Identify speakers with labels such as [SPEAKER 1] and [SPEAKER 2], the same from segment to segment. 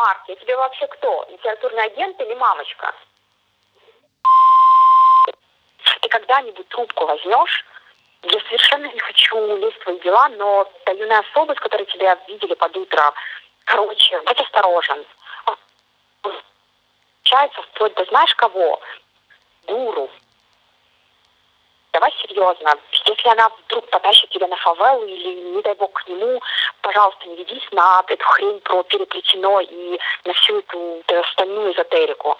[SPEAKER 1] Марк, я тебе вообще кто? Литературный агент или мамочка? Ты когда-нибудь трубку возьмешь? Я совершенно не хочу лезть в твои дела, но та юная особа, с которой тебя видели под утро, короче, будь осторожен. Получается вплоть до знаешь кого? Гуру. Давай серьезно. Если она вдруг потащит тебя на фавелу или, не дай бог, к нему, пожалуйста, не ведись на эту хрень про переплетено и на всю эту остальную эзотерику.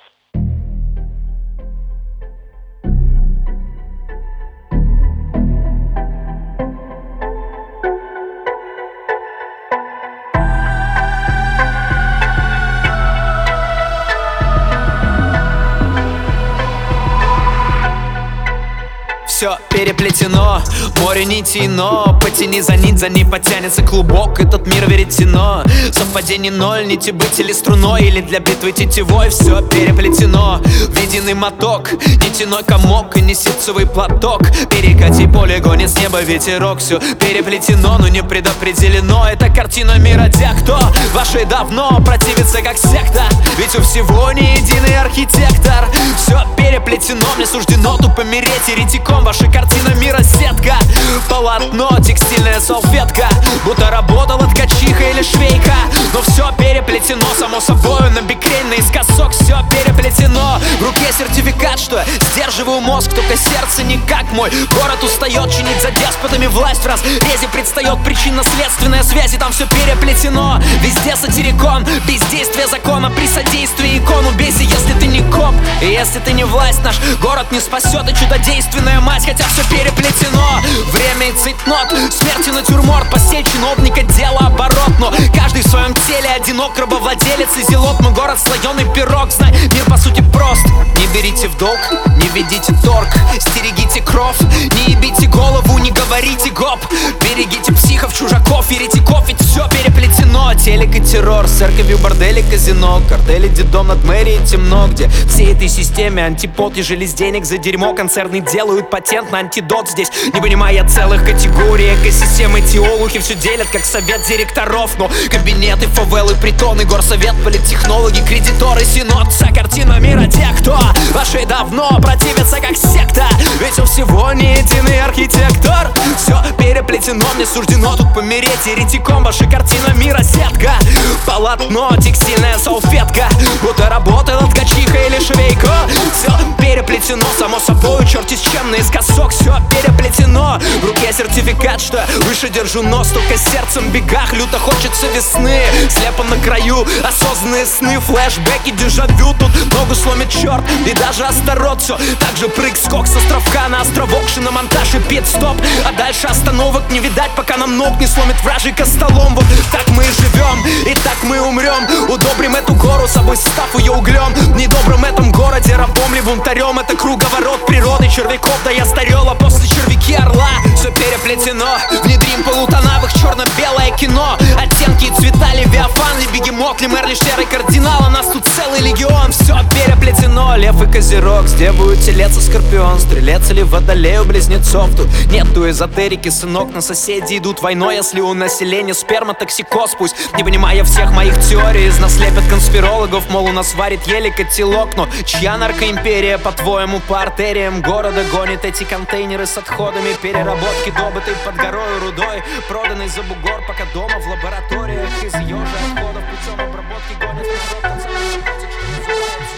[SPEAKER 2] Все переплетено, море нитей, но потяни за нить потянется клубок. Этот мир веретено, совпадений ноль, нити быть или струной, или для битвы тетивой. Все переплетено, в единый моток, нитяной комок и не ситцевый платок. Перекати поле, гонит с неба ветерок. Все переплетено, но не предопределено. Это картина мира тех, кто вашей давно противится как секта. Ведь у всего не единый архитектор. Все переплетено, мне суждено тупо помереть еретиком. Ваша картина мира сетка, полотно, текстильная салфетка, будто работала ткачиха или швейка. Но все переплетено, само собой, на бикрень, наискосок. Все переплетено, в руке сертификат, что я сдерживаю мозг, только сердце не как мой. Город устает чинить за деспотами власть, в разрезе предстает причинно-следственная связь, и там все переплетено. Везде сатирикон, бездействие закона, при содействии икону бейся, если ты не коп. И если ты не власть, наш город не спасет, и чудодейственная мать, хотя все переплетено. Время и цейтнот, смерти натюрморт, постель чиновника, дело оборот. Но каждый в своем теле одинок, рабовладелец и зелот. Мой город слоеный пирог, знай, мир по сути прост. Не берите в долг, не ведите торг, стерегите кров, не ебите голову, не говорите гоп. Берегите психов, чужаков, еретиков, ведь все переплетено. Телек и террор, с церковью, бордели, казино, картели, детдом над мэрией темно, где всей этой системе антипод, ежели с денег за дерьмо концерны делают патент на антидот. Здесь не понимая целых категорий экосистемы, теологи все делят как совет директоров. Но кабинеты, фавелы, притоны, горсовет, политтехнологи, кредиторы, синод. Вся картина мира тех, кто вашей давно противится как секта. Ведь у всего не единый архитектор. Все переплетено, мне суждено тут помереть еретиком. Ваша картина мира сетка, полотно, текстильная салфетка, будто работала ткачиха или швейка. Все переплетено, само собой, черти с чем наискосок. Все переплетено, в руке сертификат, что я выше держу нос, только сердцем в бегах люто хочется весны. Слепо на краю, осознанные сны, флешбеки, дежавю. Тут ногу сломит черт и даже Астарот. Все так же прыг-скок с островка на островок, шиномонтаж и пит-стоп. А дальше остановок не видать, пока нам ног не сломит вражий костолом. Вот так мы и живем, и так мы умрем. Удобрим эту гору, собой став ее углем. В недобром этом городе, рабом ли бунтарем, это круговорот природы червяков. Да я старел, а после червяки орла. Все переплетено, внедрим полутоновых черно-белое кино. Оттенки и цвета, левиафан ли бегемот, ли мэр, ли шерый кардинал. У нас тут целый легион, все переплетено. Лев и козерог, где будет телец и скорпион, стрелец или водолей у близнецов. Тут нету эзотерики, сынок, на соседи идут войной. Если у населения сперматоксикоз, пусть не понимая всех моих теорий, из нас лепят конспирологов, мол, у нас варит еле котелок. Но чья наркоимперия, по-твоему, по артериям города гонит эти контейнеры с отходами переработки, добытой под горой рудой, проданной за бугор, пока дома в лабораториях из ежа отходов путем обработки гонят народ национальный котик, что называется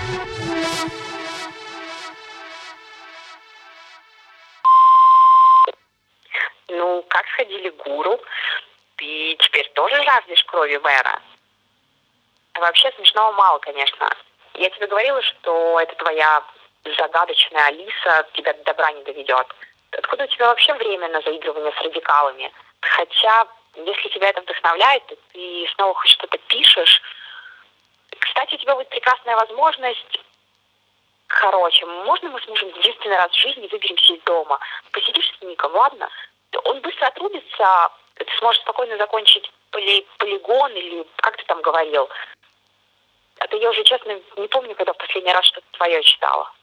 [SPEAKER 2] гор.
[SPEAKER 1] Ну, как сходили гуру? Ты теперь тоже жаждешь крови Бэра? Вообще смешного мало, конечно. Я тебе говорила, что это твоя загадочная Алиса тебя до добра не доведет. Откуда у тебя вообще время на заигрывание с радикалами? Хотя, если тебя это вдохновляет, то ты снова хоть что-то пишешь. Кстати, у тебя будет прекрасная возможность. Короче, можно мы с мужем единственный раз в жизни выберемся из дома? Посидишь с Ником, ладно? Он быстро отрубится, ты сможешь спокойно закончить полигон или как ты там говорил. А то я уже, честно, не помню, когда в последний раз что-то твое читала.